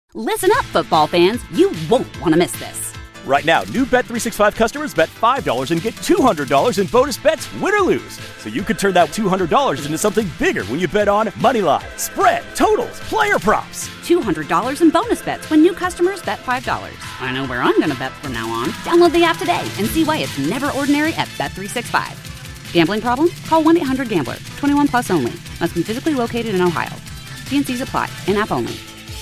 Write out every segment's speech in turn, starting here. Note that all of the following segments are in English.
Listen up, football fans. You won't want to miss this. Right now, new Bet365 customers bet $5 and get $200 in bonus bets, win or lose. So you could turn that $200 into something bigger when you bet on moneyline, spread, totals, player props. $200 in bonus bets when new customers bet $5. I know where I'm going to bet from now on. Download the app today and see why it's never ordinary at Bet365. Gambling problem? Call 1-800-GAMBLER. 21 plus only. Must be physically located in Ohio. T&Cs apply. In-app only.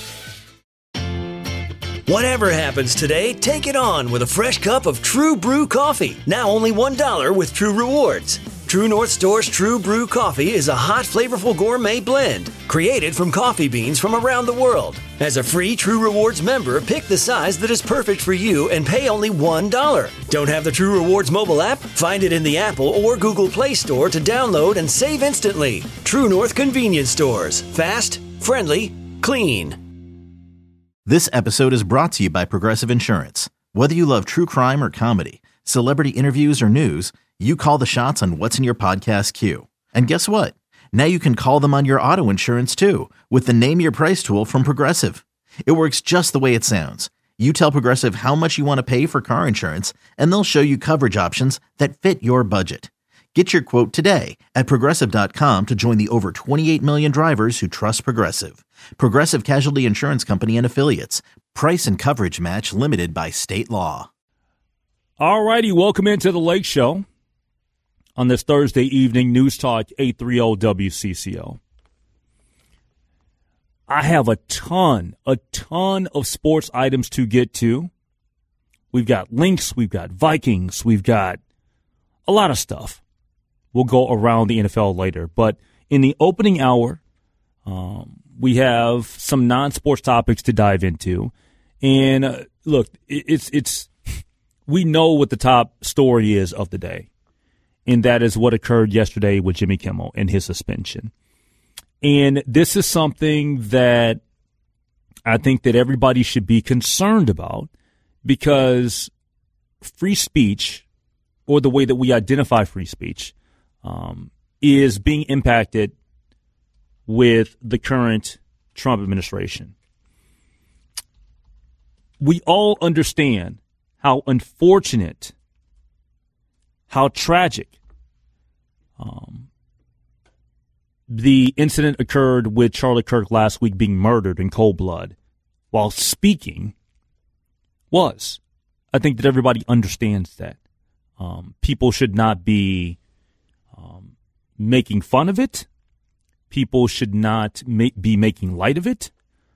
Whatever happens today, take it on with a fresh cup of True Brew coffee. Now only $1 with True Rewards. True North Store's True Brew coffee is a hot, flavorful gourmet blend created from coffee beans from around the world. As a free True Rewards member, pick the size that is perfect for you and pay only $1. Don't have the True Rewards mobile app? Find it in the Apple or Google Play Store to download and save instantly. True North Convenience Stores. Fast, friendly, clean. This episode is brought to you by Progressive Insurance. Whether you love true crime or comedy, celebrity interviews or news, you call the shots on what's in your podcast queue. And guess what? Now you can call them on your auto insurance too with the Name Your Price tool from Progressive. It works just the way it sounds. You tell Progressive how much you want to pay for car insurance, and they'll show you coverage options that fit your budget. Get your quote today at Progressive.com to join the over 28 million drivers who trust Progressive. Progressive Casualty Insurance Company and Affiliates. Price and coverage match limited by state law. All righty, welcome into the Lake Show on this Thursday evening, News Talk 830 WCCO. I have a ton of sports items to get to. We've got Lynx, we've got Vikings, we've got a lot of stuff. We'll go around the NFL later. But in the opening hour, we have some non-sports topics to dive into. And look, it's we know what the top story is of the day. And that is what occurred yesterday with Jimmy Kimmel and his suspension. And this is something that I think that everybody should be concerned about, because free speech, or the way that we identify free speech, is being impacted with the current Trump administration. We all understand how unfortunate, how tragic the incident occurred with Charlie Kirk last week being murdered in cold blood while speaking was. I think that everybody understands that. People should not be making fun of it. People should not be making light of it.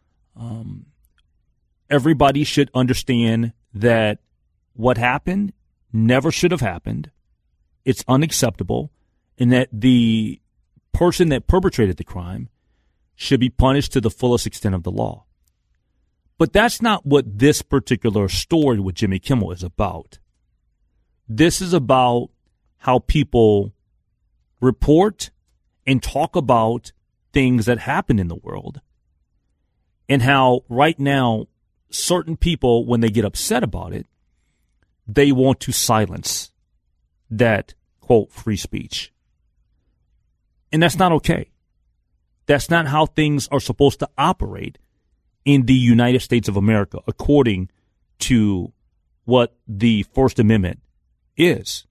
Everybody should understand that what happened never should have happened. It's unacceptable, and that the person that perpetrated the crime should be punished to the fullest extent of the law. But that's not what this particular story with Jimmy Kimmel is about. This is about how people report and talk about things that happen in the world, and how right now certain people, when they get upset about it, they want to silence that, quote, free speech. And that's not okay. That's not how things are supposed to operate in the United States of America, according to what the First Amendment is.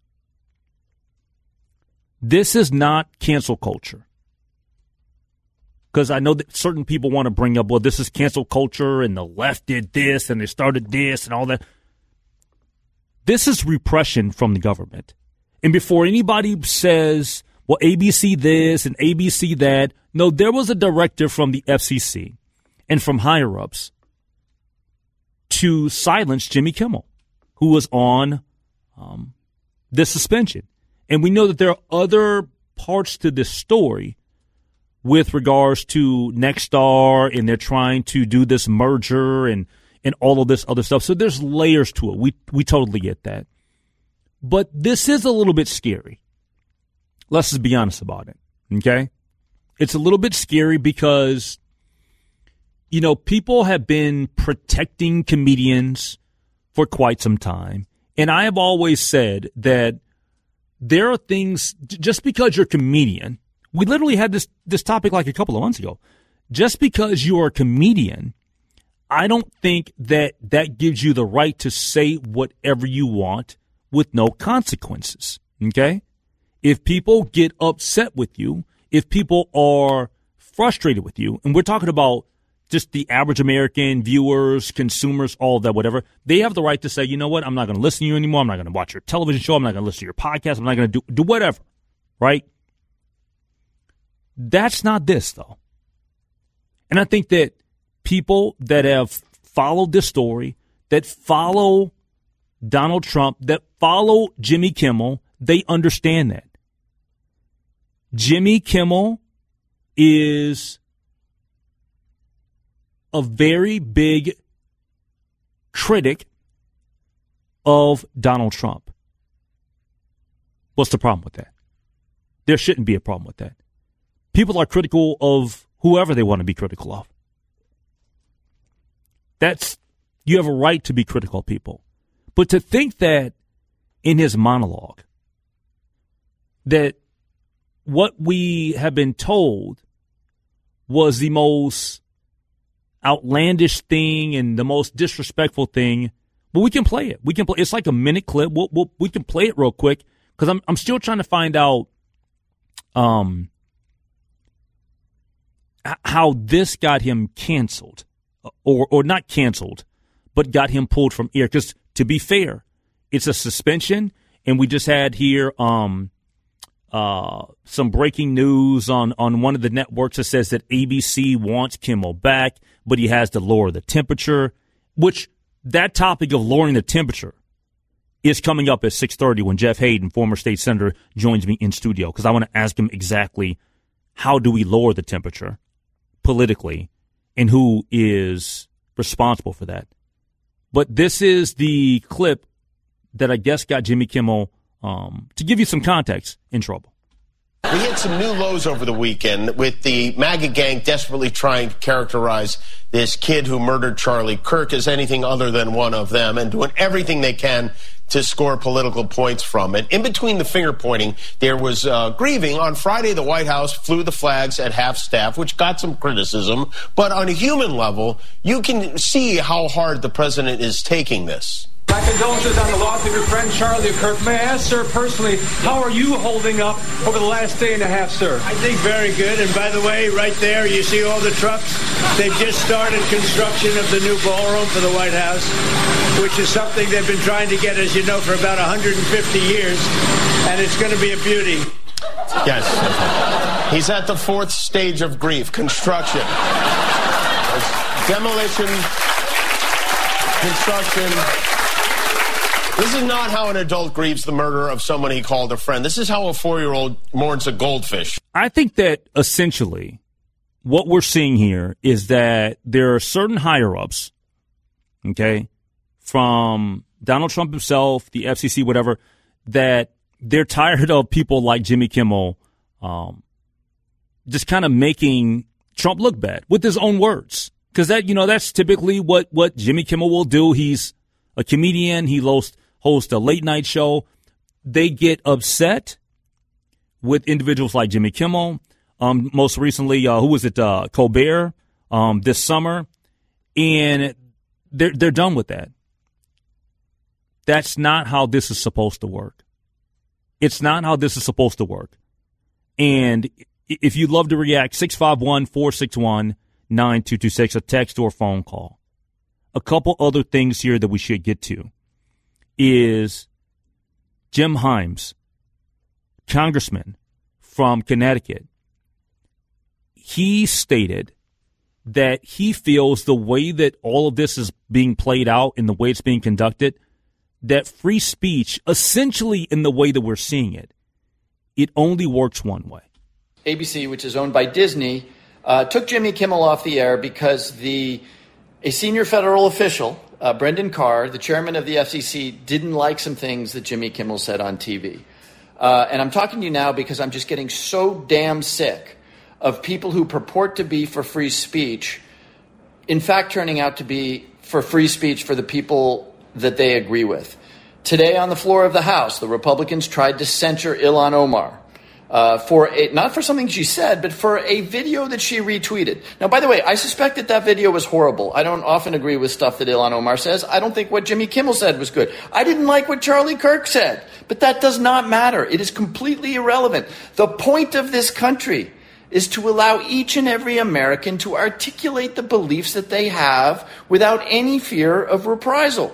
This is not cancel culture. Because I know that certain people want to bring up, well, this is cancel culture and the left did this and they started this and all that. This is repression from the government. And before anybody says, well, ABC this and ABC that, no, there was a directive from the FCC and from higher-ups to silence Jimmy Kimmel, who was on this suspension. And we know that there are other parts to this story with regards to Nexstar, and they're trying to do this merger and all of this other stuff. So there's layers to it. We totally get that. But this is a little bit scary. Let's just be honest about it, okay? It's a little bit scary because, you know, people have been protecting comedians for quite some time. And I have always said that there are things, just because you're a comedian, we literally had this topic like a couple of months ago. Just because you are a comedian, I don't think that gives you the right to say whatever you want with no consequences, okay? If people get upset with you, if people are frustrated with you, and we're talking about just the average American, viewers, consumers, all of that, whatever, they have the right to say, you know what, I'm not going to listen to you anymore. I'm not going to watch your television show. I'm not going to listen to your podcast. I'm not going to do whatever, right? That's not this, though. And I think that people that have followed this story, that follow Donald Trump, that follow Jimmy Kimmel, they understand that. Jimmy Kimmel is a very big critic of Donald Trump. What's the problem with that? There shouldn't be a problem with that. People are critical of whoever they want to be critical of. You have a right to be critical of people. But to think that in his monologue, that what we have been told was the most outlandish thing and the most disrespectful thing, but we can play it. It's like a minute clip. We can play it real quick because I'm still trying to find out how this got him canceled, or not canceled, but got him pulled from air. Because to be fair, it's a suspension, and we just had here some breaking news on one of the networks that says that ABC wants Kimmel back, but he has to lower the temperature, which that topic of lowering the temperature is coming up at 6:30 when Jeff Hayden, former state senator, joins me in studio, because I want to ask him exactly how do we lower the temperature politically and who is responsible for that. But this is the clip that I guess got Jimmy Kimmel, to give you some context, in trouble. We hit some new lows over the weekend with the MAGA gang desperately trying to characterize this kid who murdered Charlie Kirk as anything other than one of them and doing everything they can to score political points from it. In between the finger pointing, there was grieving. On Friday, the White House flew the flags at half-staff, which got some criticism. But on a human level, you can see how hard the president is taking this. My condolences on the loss of your friend Charlie Kirk. May I ask, sir, personally, how are you holding up over the last day and a half, sir? I think very good. And by the way, right there, you see all the trucks? They've just started construction of the new ballroom for the White House, which is something they've been trying to get, as you know, for about 150 years. And it's going to be a beauty. Yes. He's at the fourth stage of grief, construction. Demolition, construction. This is not how an adult grieves the murder of someone he called a friend. This is how a 4-year-old mourns a goldfish. I think that essentially what we're seeing here is that there are certain higher-ups, okay, from Donald Trump himself, the FCC, whatever, that they're tired of people like Jimmy Kimmel just kind of making Trump look bad with his own words. Because that's typically what Jimmy Kimmel will do. He's a comedian. He hosts a late-night show. They get upset with individuals like Jimmy Kimmel. Most recently, who was it? Colbert this summer. And they're done with that. That's not how this is supposed to work. It's not how this is supposed to work. And if you'd love to react, 651-461-9226, a text or phone call. A couple other things here that we should get to is Jim Himes, congressman from Connecticut. He stated that he feels the way that all of this is being played out and the way it's being conducted, that free speech, essentially in the way that we're seeing it, it only works one way. ABC, which is owned by Disney, took Jimmy Kimmel off the air because a senior federal official, Brendan Carr, the chairman of the FCC, didn't like some things that Jimmy Kimmel said on TV. And I'm talking to you now because I'm just getting so damn sick of people who purport to be for free speech, in fact turning out to be for free speech for the people that they agree with. Today on the floor of the House, the Republicans tried to censure Ilhan Omar. not for something she said, but for a video that she retweeted. Now, by the way, I suspect that video was horrible. I don't often agree with stuff that Ilhan Omar says. I don't think what Jimmy Kimmel said was good. I didn't like what Charlie Kirk said, but that does not matter. It is completely irrelevant. The point of this country is to allow each and every American to articulate the beliefs that they have without any fear of reprisal.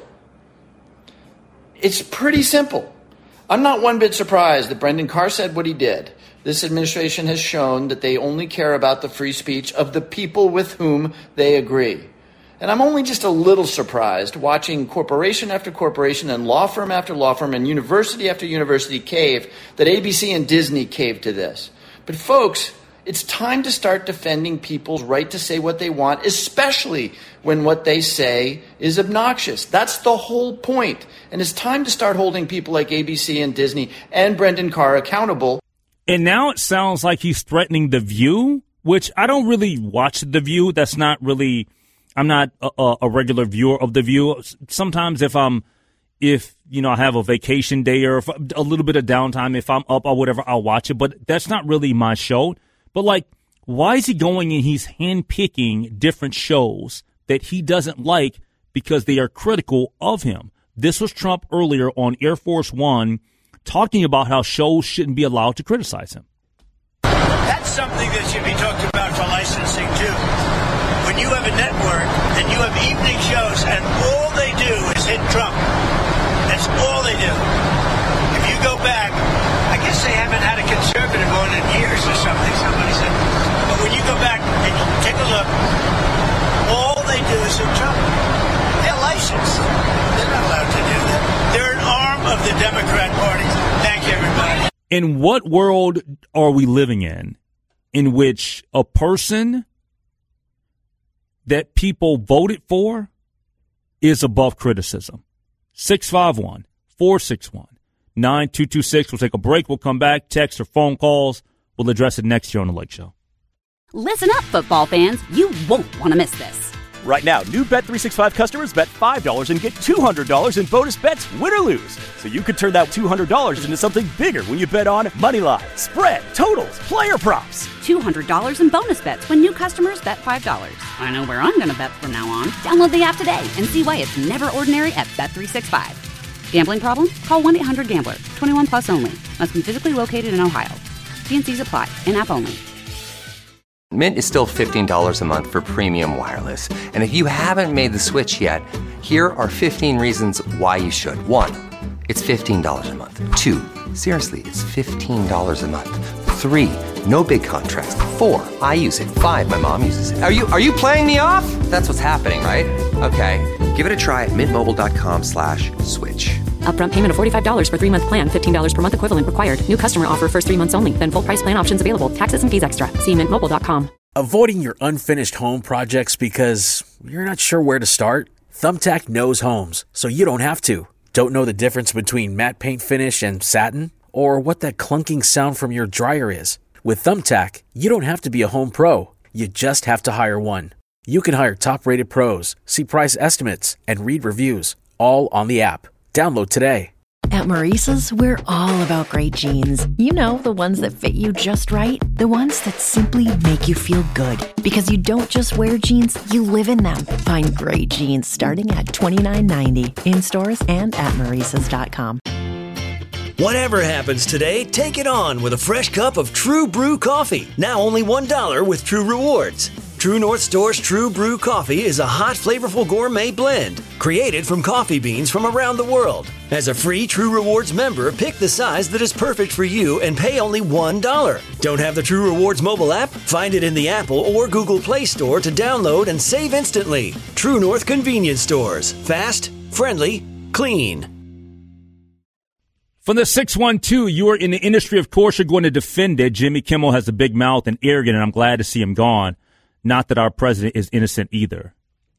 It's pretty simple. I'm not one bit surprised that Brendan Carr said what he did. This administration has shown that they only care about the free speech of the people with whom they agree. And I'm only just a little surprised watching corporation after corporation and law firm after law firm and university after university cave that ABC and Disney caved to this. But folks, it's time to start defending people's right to say what they want, especially when what they say is obnoxious. That's the whole point. And it's time to start holding people like ABC and Disney and Brendan Carr accountable. And now it sounds like he's threatening The View, which I don't really watch The View. That's not really, I'm not a regular viewer of The View. Sometimes if I have a vacation day or if a little bit of downtime, if I'm up or whatever, I'll watch it. But that's not really my show. But, why is he going and he's handpicking different shows that he doesn't like because they are critical of him? This was Trump earlier on Air Force One talking about how shows shouldn't be allowed to criticize him. That's something that should be talked about for licensing, too. When you have a network and you have evening shows and all they do is hit Trump, that's all they do. If you go back, I guess they haven't had a conservative on in years or something, somebody said. But when you go back and you take a look, all they do is hit Trump. They're licensed. They're not allowed to do that. They're an arm of the Democrat Party. Thank you, everybody. In what world are we living in which a person that people voted for is above criticism? 651-461-9226. We'll take a break. We'll come back. Text or phone calls. We'll address it next year on The Lake Show. Listen up, football fans. You won't want to miss this. Right now, new Bet365 customers bet $5 and get $200 in bonus bets, win or lose. So you could turn that $200 into something bigger when you bet on money line, spread, totals, player props. $200 in bonus bets when new customers bet $5. I know where I'm going to bet from now on. Download the app today and see why it's never ordinary at Bet365. Gambling problem? Call 1-800-GAMBLER. 21 plus only. Must be physically located in Ohio. T&Cs apply. In-app only. Mint is still $15 a month for premium wireless. And if you haven't made the switch yet, here are 15 reasons why you should. 1, it's $15 a month. 2, seriously, it's $15 a month. 3, no big contrast. 4, I use it. 5, my mom uses it. Are you playing me off? That's what's happening, right? Okay, give it a try at mintmobile.com/switch. Upfront payment of $45 for 3-month plan. $15 per month equivalent required. New customer offer first 3 months only. Then full price plan options available. Taxes and fees extra. See mintmobile.com. Avoiding your unfinished home projects because you're not sure where to start? Thumbtack knows homes, so you don't have to. Don't know the difference between matte paint finish and satin? Or what that clunking sound from your dryer is? With Thumbtack, you don't have to be a home pro. You just have to hire one. You can hire top-rated pros, see price estimates, and read reviews, all on the app. Download today. At Maurice's, we're all about great jeans. You know, the ones that fit you just right. The ones that simply make you feel good. Because you don't just wear jeans, you live in them. Find great jeans starting at $29.90 in stores and at Maurice's.com. Whatever happens today, take it on with a fresh cup of True Brew coffee. Now only $1 with True Rewards. True North Store's True Brew coffee is a hot, flavorful gourmet blend created from coffee beans from around the world. As a free True Rewards member, pick the size that is perfect for you and pay only $1. Don't have the True Rewards mobile app? Find it in the Apple or Google Play Store to download and save instantly. True North Convenience Stores. Fast, friendly, clean. From the 612, you are in the industry, of course, you're going to defend it. Jimmy Kimmel has a big mouth and arrogant, and I'm glad to see him gone. Not that our president is innocent either.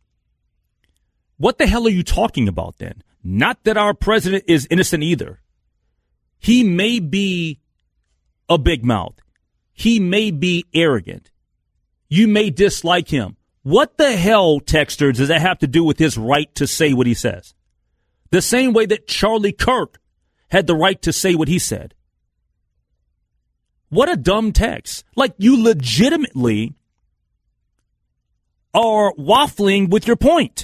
What the hell are you talking about then? Not that our president is innocent either. He may be a big mouth. He may be arrogant. You may dislike him. What the hell, texter, does that have to do with his right to say what he says? The same way that Charlie Kirk had the right to say what he said. What a dumb text. Like, you legitimately are waffling with your point.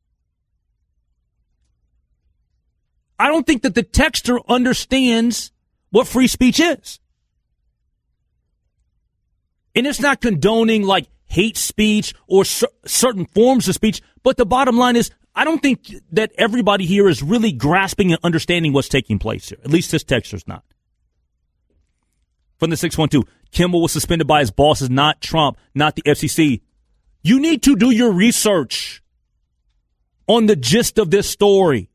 I don't think that the texter understands what free speech is. And it's not condoning like hate speech or certain forms of speech, but the bottom line is I don't think that everybody here is really grasping and understanding what's taking place here. At least this texter's not. From the 612, Kimmel was suspended by his bosses, not Trump, not the FCC. You need to do your research on the gist of this story.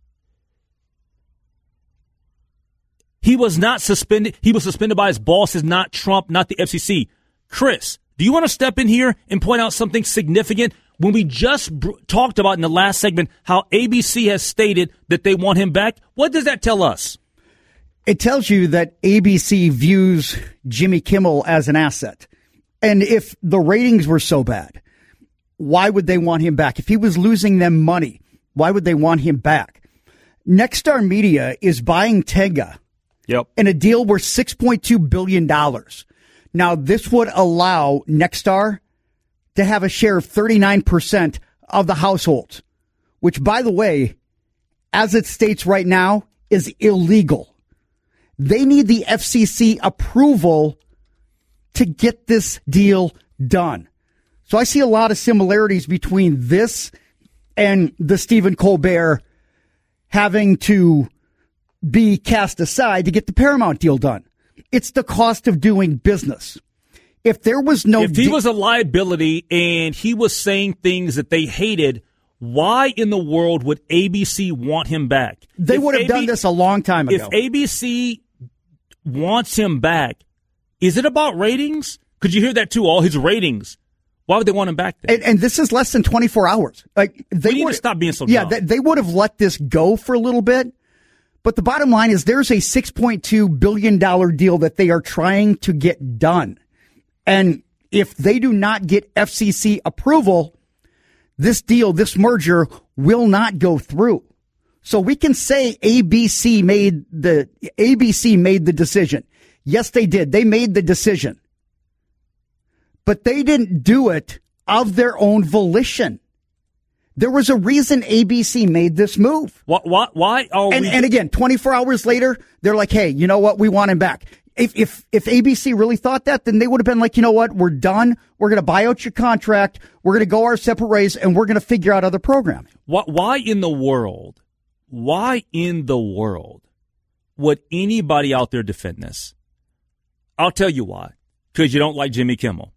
He was not suspended. He was suspended by his bosses, not Trump, not the FCC. Chris, do you want to step in here and point out something significant? When we just talked about in the last segment how ABC has stated that they want him back, what does that tell us? It tells you that ABC views Jimmy Kimmel as an asset. And if the ratings were so bad, why would they want him back? If he was losing them money, why would they want him back? Nexstar Media is buying Tenga in a deal worth $6.2 billion. Now, this would allow Nexstar to have a share of 39% of the households, which, by the way, as it states right now, is illegal. They need the FCC approval to get this deal done. So I see a lot of similarities between this and the Stephen Colbert having to be cast aside to get the Paramount deal done. It's the cost of doing business. If there was no... If he was a liability and he was saying things that they hated, why in the world would ABC want him back? They would have done this a long time ago. If ABC wants him back, is it about ratings? Could you hear that too? All his ratings. Why would they want him back then? And this is less than 24 hours. Like they need to stop being so dumb. Yeah, they would have let this go for a little bit. But the bottom line is there's a $6.2 billion deal that they are trying to get done. And if they do not get FCC approval, this deal, this merger will not go through. So we can say ABC made the decision. Yes, they did. They made the decision. But they didn't do it of their own volition. There was a reason ABC made this move. Why are we... And again, 24 hours later, they're like, hey, you know what? We want him back. If ABC really thought that, then they would have been like, you know what? We're done. We're going to buy out your contract. We're going to go our separate ways, and we're going to figure out other programming. Why in the world would anybody out there defend this? I'll tell you why. Because you don't like Jimmy Kimmel.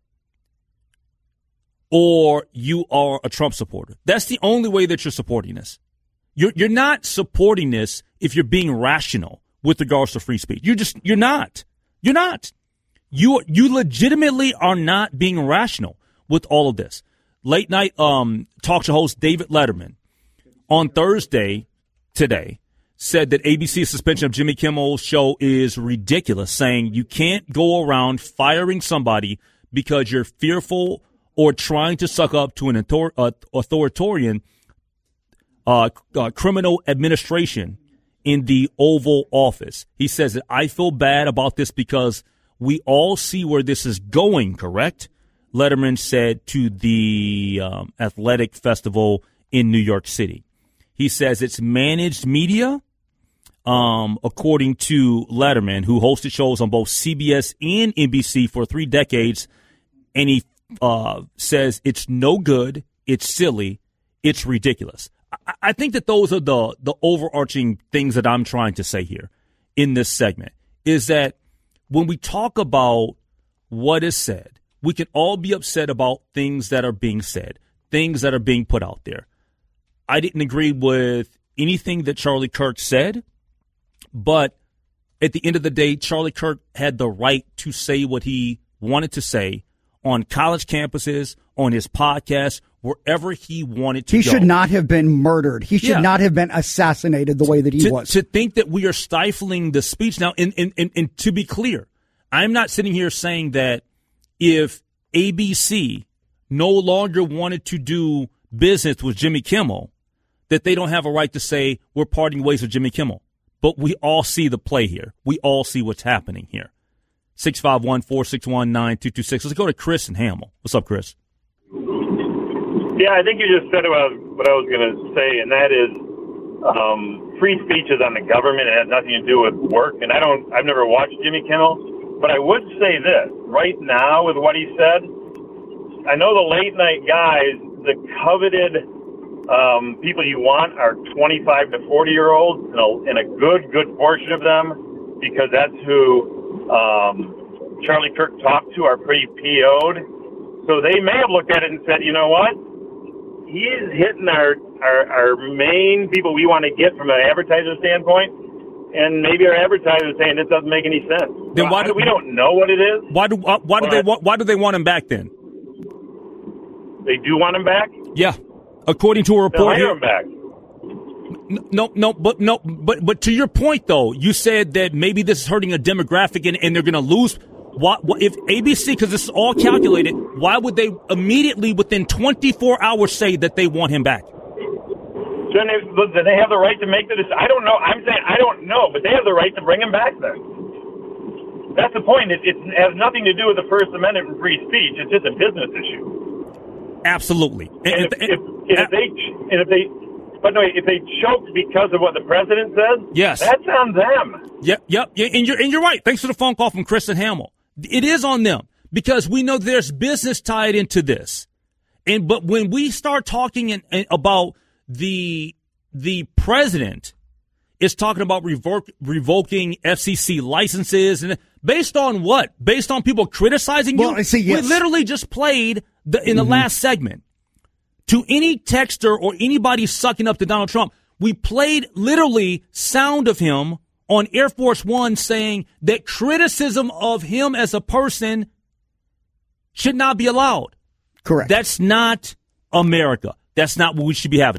Or you are a Trump supporter. That's the only way that you're supporting this. You're not supporting this if you're being rational with regards to free speech. You're not. You legitimately are not being rational with all of this. Late night talk show host David Letterman on Thursday today said that ABC's suspension of Jimmy Kimmel's show is ridiculous, saying you can't go around firing somebody because you're fearful or trying to suck up to an authoritarian criminal administration in the Oval Office. He says that I feel bad about this because we all see where this is going, correct? Letterman said to the athletic festival in New York City. He says it's managed media, according to Letterman, who hosted shows on both CBS and NBC for 3 decades, and he says it's no good, it's silly, it's ridiculous. I think that those are the overarching things that I'm trying to say here in this segment, is that when we talk about what is said, we can all be upset about things that are being said, things that are being put out there. I didn't agree with anything that Charlie Kirk said, but at the end of the day, Charlie Kirk had the right to say what he wanted to say on college campuses, on his podcast, wherever he wanted to go. He should not have been murdered. He should not have been assassinated the way that he was. To think that we are stifling the speech. Now, and to be clear, I'm not sitting here saying that if ABC no longer wanted to do business with Jimmy Kimmel, that they don't have a right to say we're parting ways with Jimmy Kimmel. But we all see the play here. We all see what's happening here. 651-461-9226. Let's go to Chris and Hamel. What's up, Chris? Yeah, I think you just said about what I was going to say, and that is free speech is on the government. It has nothing to do with work. And I've never watched Jimmy Kimmel, but I would say this right now with what he said. I know the late night guys, the coveted people you want are 25 to 40-year-olds, and a good portion of them, because that's who Charlie Kirk talked to, are pretty PO'd. So they may have looked at it and said, you know what? He is hitting our main people we want to get from an advertiser standpoint, and maybe our advertiser is saying this doesn't make any sense. Then why we don't know what it is? Why do they want him back then? They do want him back? Yeah, according to a report here. Him back. But to your point though, you said that maybe this is hurting a demographic and they're going to lose. What if ABC, because this is all calculated, why would they immediately within 24 hours say that they want him back? Then they have the right to make the decision. I don't know. I'm saying I don't know, but they have the right to bring him back then. That's the point. It has nothing to do with the First Amendment and free speech. It's just a business issue. Absolutely. If they choked because of what the president says, yes, that's on them. Yep. And you're right. Thanks for the phone call from Chris and Hamill. It is on them because we know there's business tied into this. But when we start talking about the president is talking about revoking FCC licenses, and based on what? Based on people criticizing you? I see, yes. We literally just played in the last segment. To any texter or anybody sucking up to Donald Trump, we played literally sound of him on Air Force One saying that criticism of him as a person should not be allowed. Correct. That's not America. That's not what we should be having.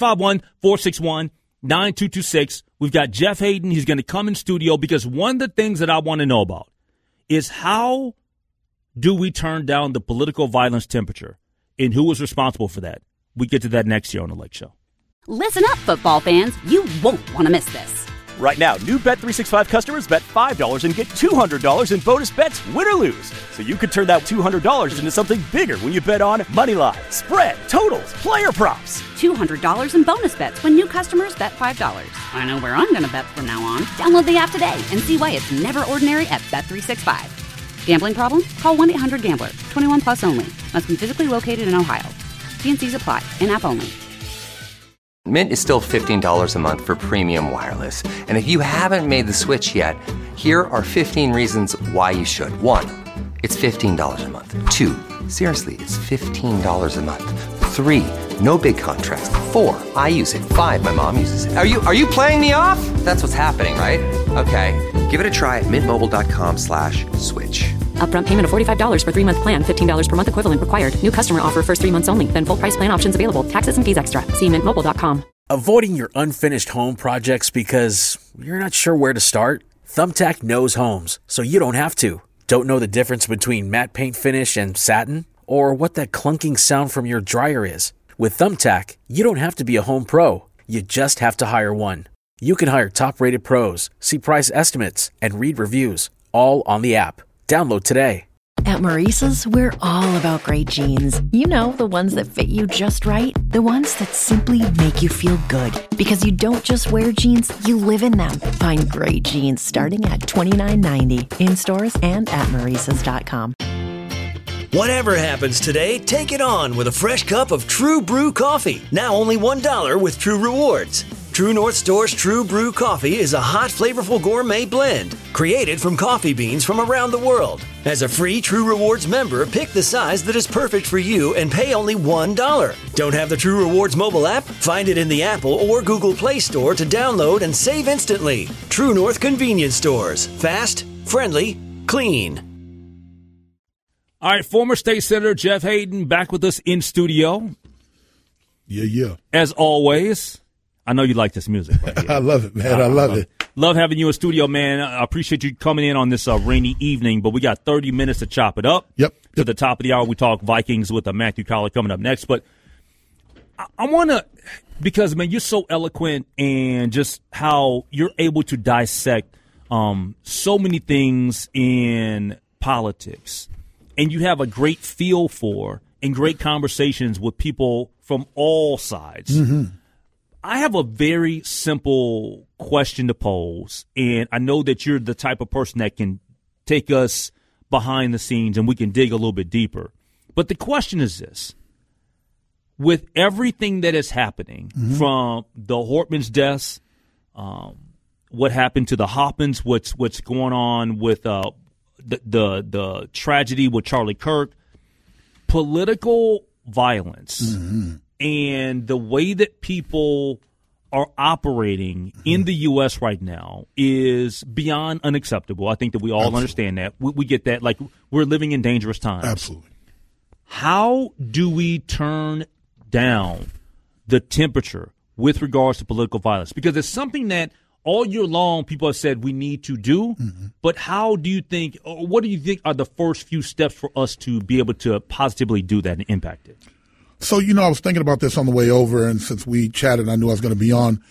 651-461-9226. We've got Jeff Hayden. He's going to come in studio because one of the things that I want to know about is how do we turn down the political violence temperature and who was responsible for that? We get to that next year on The Lake Show. Listen up, football fans. You won't want to miss this. Right now, new Bet365 customers bet $5 and get $200 in bonus bets, win or lose. So you could turn that $200 into something bigger when you bet on moneyline, spread, totals, player props. $200 in bonus bets when new customers bet $5. I know where I'm going to bet from now on. Download the app today and see why it's never ordinary at Bet365. Gambling problem? Call 1-800-GAMBLER. 21 plus only. Must be physically located in Ohio. T&Cs apply. In-app only. Mint is still $15 a month for premium wireless. And if you haven't made the switch yet, here are 15 reasons why you should. 1, it's $15 a month. 2, seriously, it's $15 a month. 3, no big contrast. 4, I use it. 5, my mom uses it. Are you playing me off? That's what's happening, right? Okay, give it a try at mintmobile.com/switch. Upfront payment of $45 for 3-month plan, $15 per month equivalent required. New customer offer first 3 months only. Then full price plan options available. Taxes and fees extra. See mintmobile.com. Avoiding your unfinished home projects because you're not sure where to start? Thumbtack knows homes, so you don't have to. Don't know the difference between matte paint finish and satin? Or what that clunking sound from your dryer is? With Thumbtack, you don't have to be a home pro. You just have to hire one. You can hire top-rated pros, see price estimates, and read reviews, all on the app. Download today. At Maurice's, we're all about great jeans. You know, the ones that fit you just right. The ones that simply make you feel good. Because you don't just wear jeans, you live in them. Find great jeans starting at $29.90 in stores and at Maurice's.com. Whatever happens today, take it on with a fresh cup of True Brew coffee. Now only $1 with True Rewards. True North Store's True Brew coffee is a hot, flavorful gourmet blend created from coffee beans from around the world. As a free True Rewards member, pick the size that is perfect for you and pay only $1. Don't have the True Rewards mobile app? Find it in the Apple or Google Play Store to download and save instantly. True North Convenience Stores. Fast, friendly, clean. All right, former state senator Jeff Hayden back with us in studio. Yeah. As always. I know you like this music. Right? I love it, man. I love it. Love having you in studio, man. I appreciate you coming in on this rainy evening, but we got 30 minutes to chop it up. Yep. To the top of the hour, we talk Vikings with Matthew Collar coming up next. But I want to, because, man, you're so eloquent and just how you're able to dissect so many things in politics, and you have a great feel for and great conversations with people from all sides. Mm-hmm. I have a very simple question to pose, and I know that you're the type of person that can take us behind the scenes and we can dig a little bit deeper. But the question is this. With everything that is happening, from the Hortman's deaths, what happened to the Hoppins, what's going on with the tragedy with Charlie Kirk, political violence, and the way that people are operating in the U.S. right now is beyond unacceptable. I think that we all understand that. We get that. Like, we're living in dangerous times. Absolutely. How do we turn down the temperature with regards to political violence? Because it's something that all year long people have said we need to do, but how do you think, or what do you think are the first few steps for us to be able to positively do that and impact it? So, I was thinking about this on the way over, and since we chatted, I knew I was going to be on.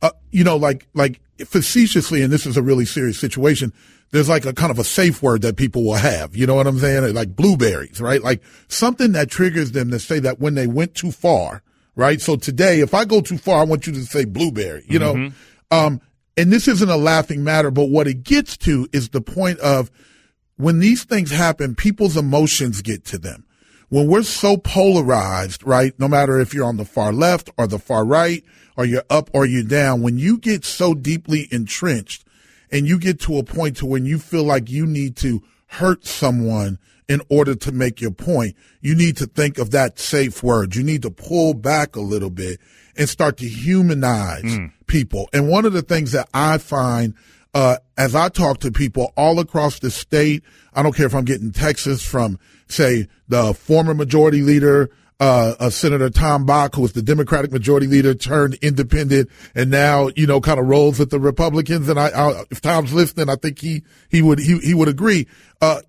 Like facetiously, and this is a really serious situation, there's like a kind of a safe word that people will have. You know what I'm saying? Like blueberries, right? Like something that triggers them to say that when they went too far, right? So today, if I go too far, I want you to say blueberry, you know? And this isn't a laughing matter, but what it gets to is the point of when these things happen, people's emotions get to them. When we're so polarized, right, no matter if you're on the far left or the far right or you're up or you're down, when you get so deeply entrenched and you get to a point to when you feel like you need to hurt someone in order to make your point, you need to think of that safe word. You need to pull back a little bit and start to humanize people. And one of the things that I find as I talk to people all across the state, I don't care if I'm getting Texas from, say, the former majority leader, Senator Tom Bach, who was the Democratic majority leader, turned independent, and now, kind of rolls with the Republicans. And if Tom's listening, I think he would agree. Or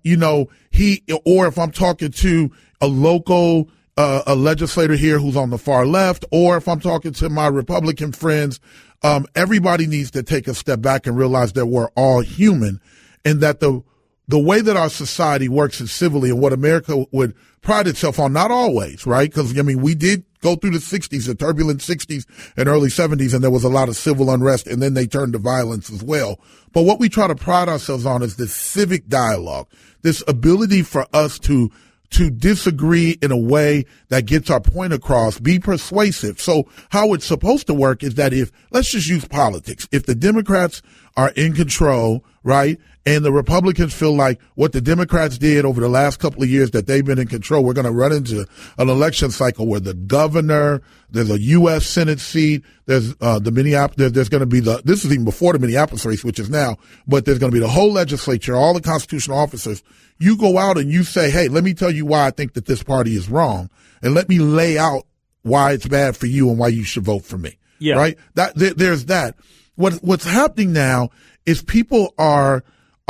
if I'm talking to a local, a legislator here who's on the far left, or if I'm talking to my Republican friends, everybody needs to take a step back and realize that we're all human, and that the way that our society works is civilly, and what America would pride itself on, not always, right? Because, we did go through the 60s, the turbulent 60s and early 70s, and there was a lot of civil unrest, and then they turned to violence as well. But what we try to pride ourselves on is this civic dialogue, this ability for us to disagree in a way that gets our point across, be persuasive. So how it's supposed to work is that let's just use politics. If the Democrats are in control, right, and the Republicans feel like what the Democrats did over the last couple of years that they've been in control, we're going to run into an election cycle where the governor, there's a U.S. Senate seat, there's the Minneapolis, there's going to be this is even before the Minneapolis race, which is now, but there's going to be the whole legislature, all the constitutional officers. You go out and you say, hey, let me tell you why I think that this party is wrong, and let me lay out why it's bad for you and why you should vote for me. Yeah. Right? There's that. What's happening now is people are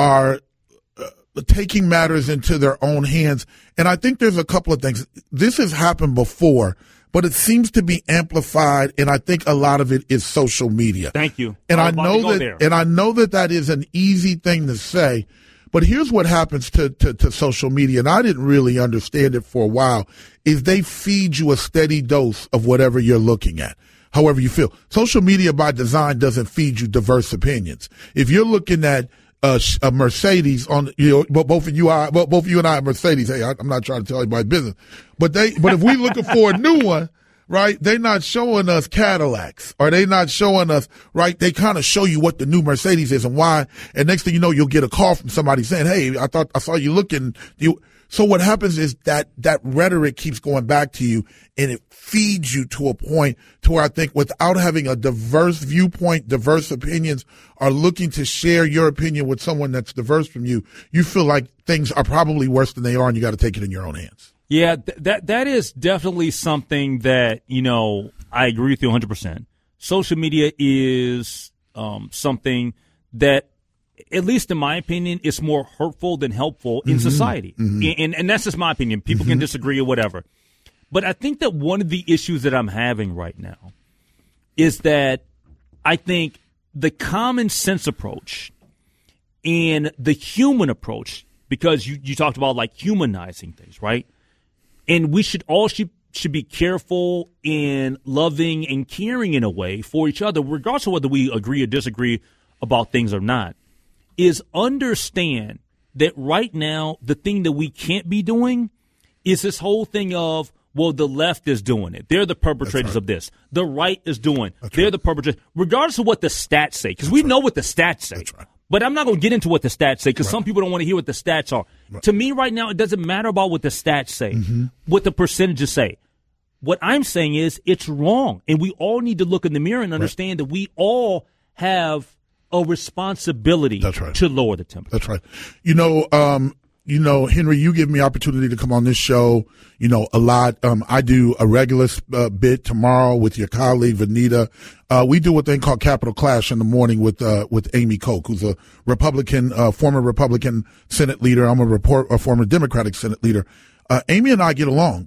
taking matters into their own hands. And I think there's a couple of things. This has happened before, but it seems to be amplified, and I think a lot of it is social media. Thank you. And I know that is an easy thing to say, but here's what happens to social media, and I didn't really understand it for a while, is they feed you a steady dose of whatever you're looking at. However you feel. Social media by design doesn't feed you diverse opinions. If you're looking at a Mercedes both of you and I are Mercedes. Hey, I'm not trying to tell anybody business, but if we looking for a new one, right? They're not showing us Cadillacs, or they not showing us, right? They kind of show you what the new Mercedes is and why. And next thing you know, you'll get a call from somebody saying, hey, I saw you looking. So what happens is that rhetoric keeps going back to you, and it feeds you to a point to where I think without having a diverse viewpoint, diverse opinions, or looking to share your opinion with someone that's diverse from you, you feel like things are probably worse than they are, and you got to take it in your own hands. Yeah, that is definitely something that, I agree with you 100%. Social media is something that, at least in my opinion, is more hurtful than helpful in society. And that's just my opinion. People can disagree or whatever. But I think that one of the issues that I'm having right now is that I think the common sense approach and the human approach, because you talked about like humanizing things, right? And we should be careful in loving and caring in a way for each other, regardless of whether we agree or disagree about things or not, is understand that right now the thing that we can't be doing is this whole thing of, well, the left is doing it. They're the perpetrators of this. The right is doing. They're the perpetrators, regardless of what the stats say, because we know what the stats say. But I'm not going to get into what the stats say because some people don't want to hear what the stats are. To me right now, it doesn't matter about what the stats say, what the percentages say. What I'm saying is it's wrong, and we all need to look in the mirror and understand that we all have a responsibility to lower the temperature. That's right. Henry, you give me opportunity to come on this show, a lot. I do a regular bit tomorrow with your colleague, Vanita. We do what they call Capital Clash in the morning with Amy Koch, who's a Republican, former Republican Senate leader. I'm a former Democratic Senate leader. Amy and I get along.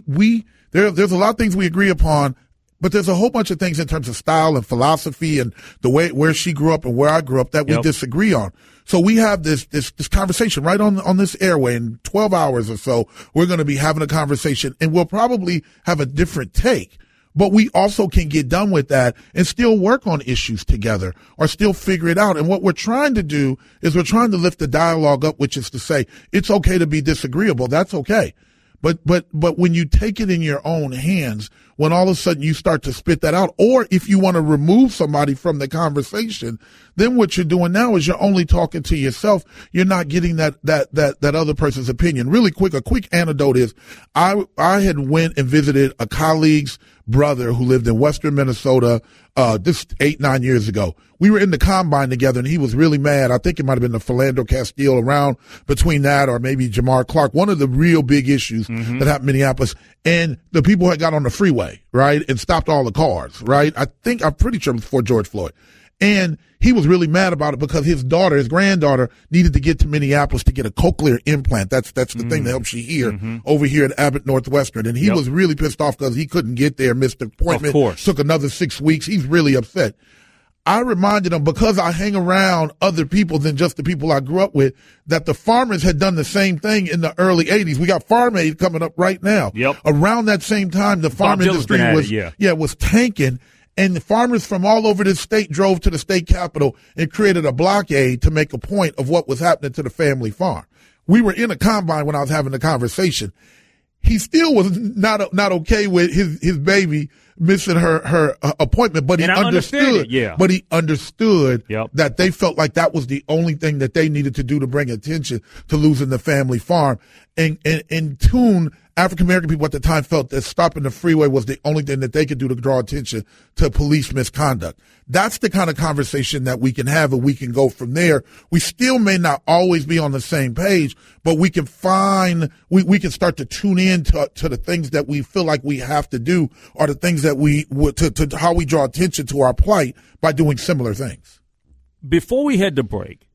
There's a lot of things we agree upon, but there's a whole bunch of things in terms of style and philosophy and the way where she grew up and where I grew up that we disagree on. So we have this conversation right on this airway. In 12 hours or so, we're going to be having a conversation, and we'll probably have a different take. But we also can get done with that and still work on issues together or still figure it out. And what we're trying to do is we're trying to lift the dialogue up, which is to say it's okay to be disagreeable. That's okay. But when you take it in your own hands, when all of a sudden you start to spit that out, or if you want to remove somebody from the conversation, then what you're doing now is you're only talking to yourself. You're not getting that other person's opinion. Really quick, a quick anecdote is I had went and visited a colleague's brother who lived in western Minnesota, this 8-9 years ago. We were in the combine together and he was really mad. I think it might have been the Philando Castile around between that or maybe Jamar Clark, one of the real big issues that happened in Minneapolis. And the people had got on the freeway, right, and stopped all the cars, right? I'm pretty sure it was before George Floyd. And he was really mad about it because his granddaughter, needed to get to Minneapolis to get a cochlear implant. That's the thing that helps you hear over here at Abbott Northwestern. And he was really pissed off because he couldn't get there, missed the appointment. Of course. Took another 6 weeks. He's really upset. I reminded him, because I hang around other people than just the people I grew up with, that the farmers had done the same thing in the early 80s. We got Farm Aid coming up right now. Around that same time, the farm industry was tanking. And the farmers from all over the state drove to the state capitol and created a blockade to make a point of what was happening to the family farm. We were in a combine when I was having the conversation. He still was not okay with his baby missing her appointment, but he understood. But he understood that they felt like that was the only thing that they needed to do to bring attention to losing the family farm. And in tune, African American people at the time felt that stopping the freeway was the only thing that they could do to draw attention to police misconduct. That's the kind of conversation that we can have, and we can go from there. We still may not always be on the same page, but we can we can start to tune in to the things that we feel like we have to do, or the things that to how we draw attention to our plight by doing similar things. Before we head to break,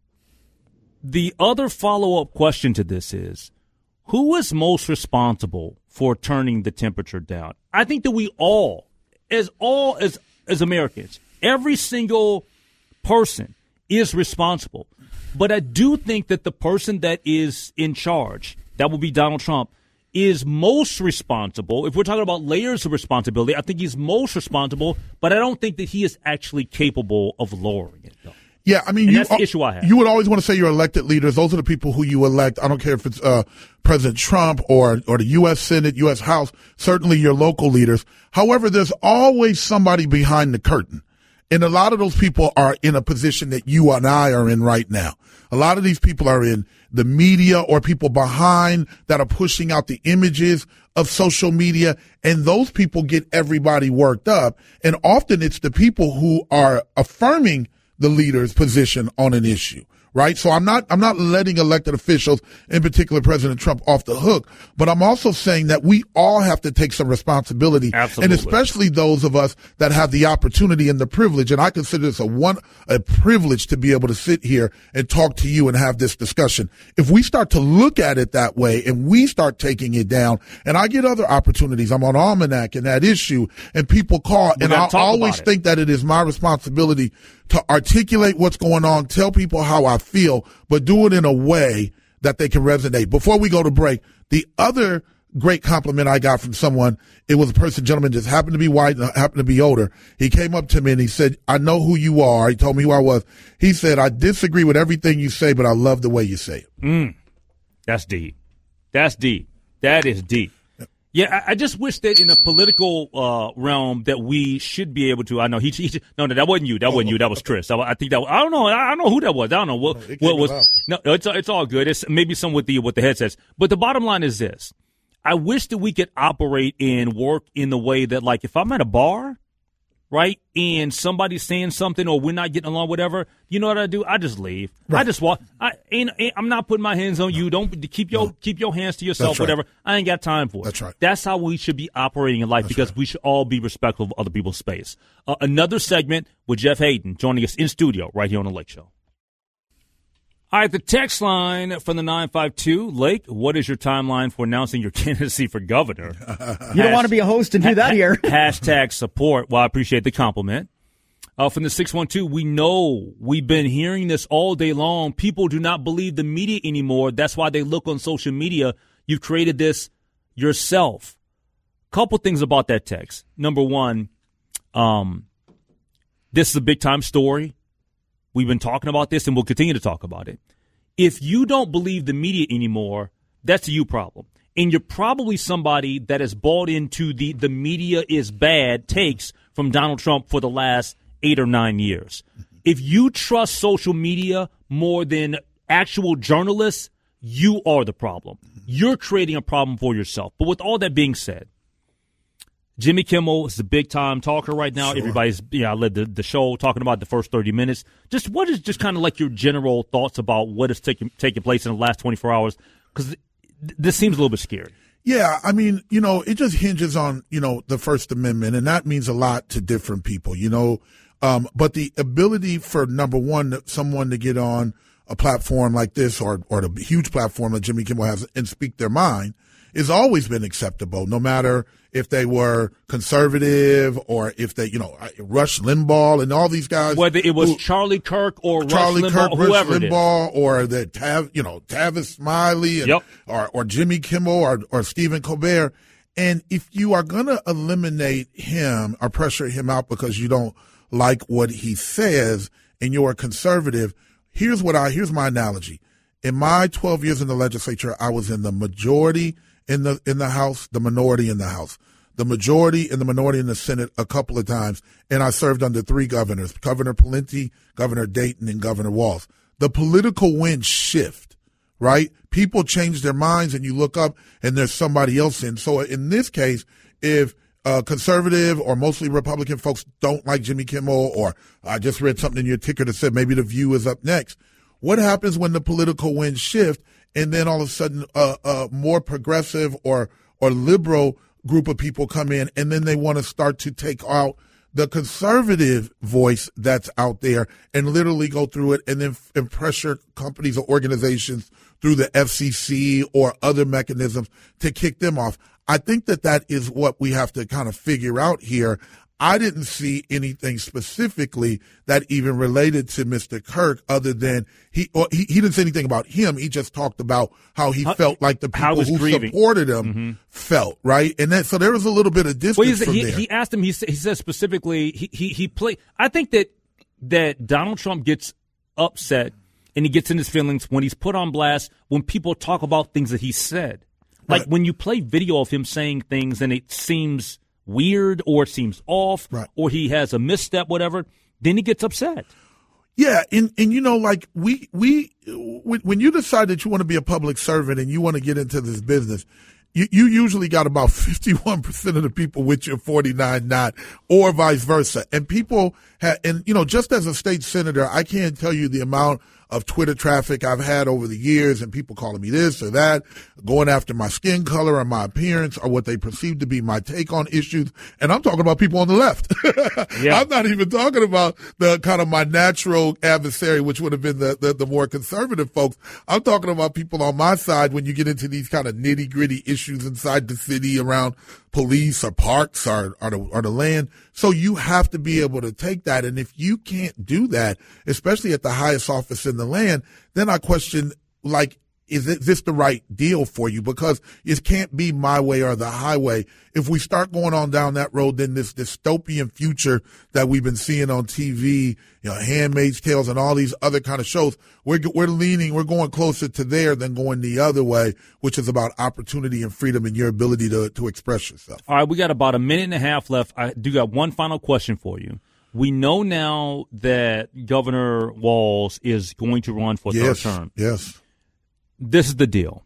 the other follow-up question to this is, who is most responsible for turning the temperature down? I think that we all as Americans, every single person is responsible. But I do think that the person that is in charge, that will be Donald Trump, is most responsible. If we're talking about layers of responsibility, I think he's most responsible, but I don't think that he is actually capable of lowering it, though. Yeah, I mean, that's the issue I have. You would always want to say your elected leaders. Those are the people who you elect. I don't care if it's President Trump or the U.S. Senate, U.S. House, certainly your local leaders. However, there's always somebody behind the curtain. And a lot of those people are in a position that you and I are in right now. A lot of these people are in the media or people behind that are pushing out the images of social media. And those people get everybody worked up. And often it's the people who are affirming the leader's position on an issue, right? So I'm not letting elected officials, in particular President Trump, off the hook, but I'm also saying that we all have to take some responsibility. Absolutely. And especially those of us that have the opportunity and the privilege, and I consider this a privilege to be able to sit here and talk to you and have this discussion. If we start to look at it that way and we start taking it down, and I get other opportunities, I'm on Almanac and that issue, and people call, and I always think that it is my responsibility to articulate what's going on, tell people how I feel, but do it in a way that they can resonate. Before we go to break, the other great compliment I got from someone, it was a gentleman just happened to be white and happened to be older. He came up to me and he said, I know who you are. He told me who I was. He said, I disagree with everything you say, but I love the way you say it. That's deep. That's deep. That is deep. Yeah, I just wish that in a political realm that we should be able to. I know no, that wasn't you. That wasn't you. That was Chris. I think that I don't know. I don't know who that was. I don't know what was. No, it's all good. It's maybe some with the headsets. But the bottom line is this: I wish that we could operate and work in the way that, like, if I'm at a bar, right, and somebody's saying something or we're not getting along, whatever, you know what I do? I just leave. Right. I just walk. I'm not putting my hands on you. Don't keep your hands to yourself. That's whatever. Right. I ain't got time for it. That's right. That's how we should be operating in life. That's because right. We should all be respectful of other people's space. Another segment with Jeff Hayden joining us in studio right here on the Lake Show. All right, the text line from the 952, Lake, what is your timeline for announcing your candidacy for governor? You don't want to be a host and do that here. Hashtag support. Well, I appreciate the compliment. From the 612, we know we've been hearing this all day long. People do not believe the media anymore. That's why they look on social media. You've created this yourself. Couple things about that text. Number one, this is a big-time story. We've been talking about this, and we'll continue to talk about it. If you don't believe the media anymore, that's a you problem. And you're probably somebody that has bought into the media is bad takes from Donald Trump for the last 8 or 9 years. If you trust social media more than actual journalists, you are the problem. You're creating a problem for yourself. But with all that being said, Jimmy Kimmel is the big-time talker right now. Sure. Everybody's, I led the show talking about the first 30 minutes. Just what is just kind of like your general thoughts about what is taking place in the last 24 hours? Because this seems a little bit scary. Yeah, I mean, it just hinges on, the First Amendment, and that means a lot to different people, but the ability for, number one, someone to get on a platform like this or the huge platform that Jimmy Kimmel has and speak their mind has always been acceptable, no matter if they were conservative or if they, Rush Limbaugh and all these guys. Whether it was Charlie Kirk or Rush Limbaugh, whoever it is. Or the Tavis Smiley and, or Jimmy Kimmel or Stephen Colbert. And if you are going to eliminate him or pressure him out because you don't like what he says and you're a conservative, here's my analogy. In my 12 years in the legislature, I was in the majority in the House, the minority in the House, the majority and the minority in the Senate a couple of times, and I served under 3 governors, Governor Pawlenty, Governor Dayton, and Governor Walz. The political winds shift, right? People change their minds, and you look up, and there's somebody else in. So in this case, if conservative or mostly Republican folks don't like Jimmy Kimmel, or I just read something in your ticker that said maybe The View is up next, what happens when the political winds shift and then all of a sudden a more progressive or liberal group of people come in and then they want to start to take out the conservative voice that's out there and literally go through it and then and pressure companies or organizations through the FCC or other mechanisms to kick them off? I think that is what we have to kind of figure out here. I didn't see anything specifically that even related to Mr. Kirk other than he didn't say anything about him. He just talked about how he felt like the people who supported him felt, right? And so there was a little bit of distance from there. He asked him, he said specifically, he played. I think that Donald Trump gets upset and he gets in his feelings when he's put on blast when people talk about things that he said. Like when you play video of him saying things and it seems weird or it seems off or he has a misstep, whatever, then he gets upset. Yeah, and like we when you decide that you want to be a public servant and you want to get into this business, you usually got about 51% of the people with you, 49 not, or vice versa. And people just as a state senator, I can't tell you the amount of Twitter traffic I've had over the years and people calling me this or that, going after my skin color or my appearance or what they perceive to be my take on issues. And I'm talking about people on the left. Yeah. I'm not even talking about the kind of my natural adversary, which would have been the more conservative folks. I'm talking about people on my side when you get into these kind of nitty gritty issues inside the city around police or parks or the land. So you have to be able to take that. And if you can't do that, especially at the highest office in the land, then I question, like, is this the right deal for you? Because it can't be my way or the highway. If we start going on down that road, then this dystopian future that we've been seeing on TV, Handmaid's Tales and all these other kind of shows, we're going closer to there than going the other way, which is about opportunity and freedom and your ability to express yourself. All right, we got about a minute and a half left. I do got one final question for you. We know now that Governor Walz is going to run for a third term. Yes. This is the deal.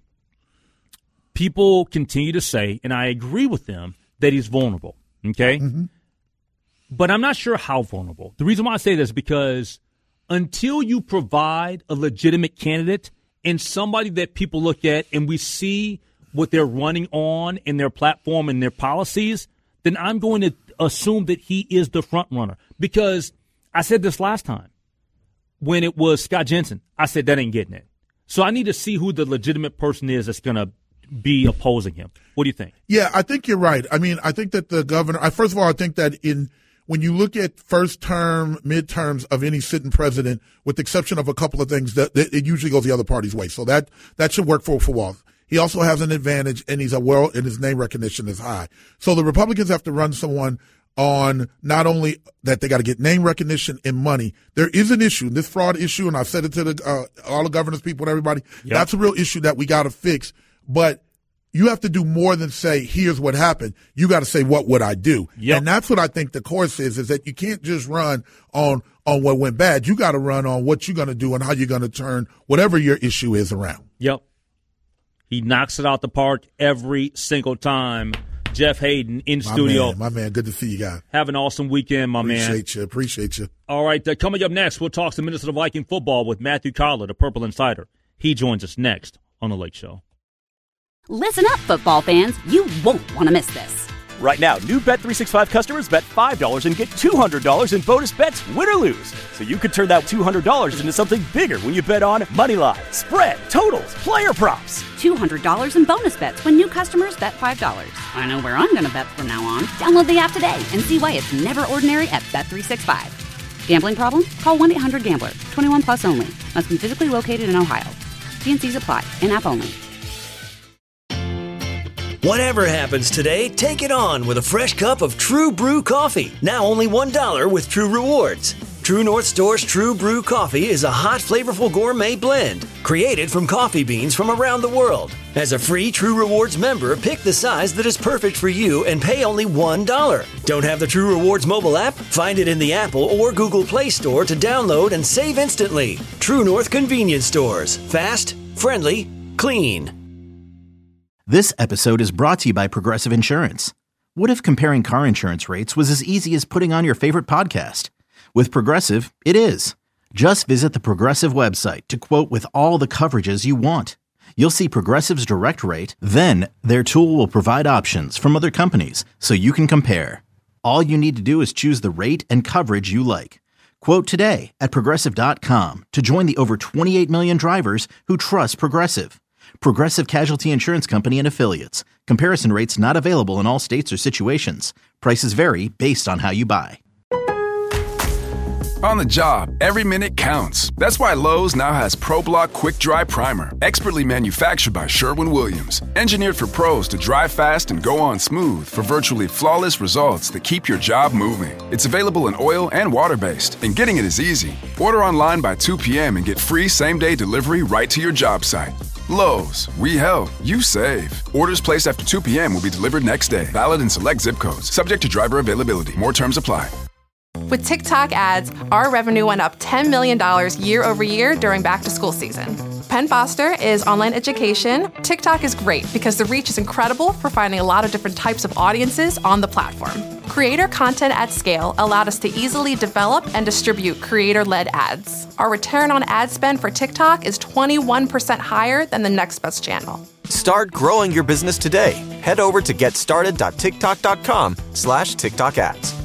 People continue to say, and I agree with them, that he's vulnerable, okay? Mm-hmm. But I'm not sure how vulnerable. The reason why I say this is because until you provide a legitimate candidate and somebody that people look at and we see what they're running on in their platform and their policies, then I'm going to assume that he is the front runner. Because I said this last time when it was Scott Jensen. I said that ain't getting it. So I need to see who the legitimate person is that's going to be opposing him. What do you think? Yeah, I think you're right. I mean, I think that the governor, first of all, I think that when you look at first term, midterms of any sitting president, with the exception of a couple of things, that it usually goes the other party's way. So that should work for Walz. He also has an advantage, and he's and his name recognition is high. So the Republicans have to run someone on not only that they got to get name recognition and money. There is an issue, this fraud issue, and I've said it to all the governance people and everybody. Yep. That's a real issue that we got to fix. But you have to do more than say, here's what happened. You got to say, what would I do? Yep. And that's what I think the course is that you can't just run on what went bad. You got to run on what you're going to do and how you're going to turn whatever your issue is around. Yep. He knocks it out the park every single time. Jeff Hayden in studio. My man, good to see you guys. Have an awesome weekend, my man. Appreciate you. All right, coming up next, we'll talk some Minnesota Viking football with Matthew Collar, the Purple Insider. He joins us next on The Lake Show. Listen up, football fans. You won't want to miss this. Right now, new Bet365 customers bet $5 and get $200 in bonus bets, win or lose. So you could turn that $200 into something bigger when you bet on Moneyline, spread, totals, player props. $200 in bonus bets when new customers bet $5. I know where I'm going to bet from now on. Download the app today and see why it's never ordinary at Bet365. Gambling problem? Call 1-800-GAMBLER. 21 plus only. Must be physically located in Ohio. T&Cs apply. In-app only. Whatever happens today, take it on with a fresh cup of True Brew coffee. Now only $1 with True Rewards. True North Store's True Brew coffee is a hot, flavorful gourmet blend created from coffee beans from around the world. As a free True Rewards member, pick the size that is perfect for you and pay only $1. Don't have the True Rewards mobile app? Find it in the Apple or Google Play Store to download and save instantly. True North Convenience Stores. Fast, friendly, clean. This episode is brought to you by Progressive Insurance. What if comparing car insurance rates was as easy as putting on your favorite podcast? With Progressive, it is. Just visit the Progressive website to quote with all the coverages you want. You'll see Progressive's direct rate, then their tool will provide options from other companies so you can compare. All you need to do is choose the rate and coverage you like. Quote today at Progressive.com to join the over 28 million drivers who trust Progressive. Progressive Casualty Insurance Company and Affiliates. Comparison rates not available in all states or situations. Prices vary based on how you buy. On the job, every minute counts. That's why Lowe's now has ProBlock Quick Dry Primer, expertly manufactured by Sherwin-Williams. Engineered for pros to dry fast and go on smooth for virtually flawless results that keep your job moving. It's available in oil and water-based, and getting it is easy. Order online by 2 p.m. and get free same-day delivery right to your job site. Lowe's, we help, you save. Orders placed after 2 p.m. will be delivered next day. Valid in select zip codes. Subject to driver availability. More terms apply. With TikTok ads, our revenue went up $10 million year over year during back-to-school season. Penn Foster is online education. TikTok is great because the reach is incredible for finding a lot of different types of audiences on the platform. Creator content at scale allowed us to easily develop and distribute creator-led ads. Our return on ad spend for TikTok is 21% higher than the next best channel. Start growing your business today. Head over to getstarted.tiktok.com/TikTok ads.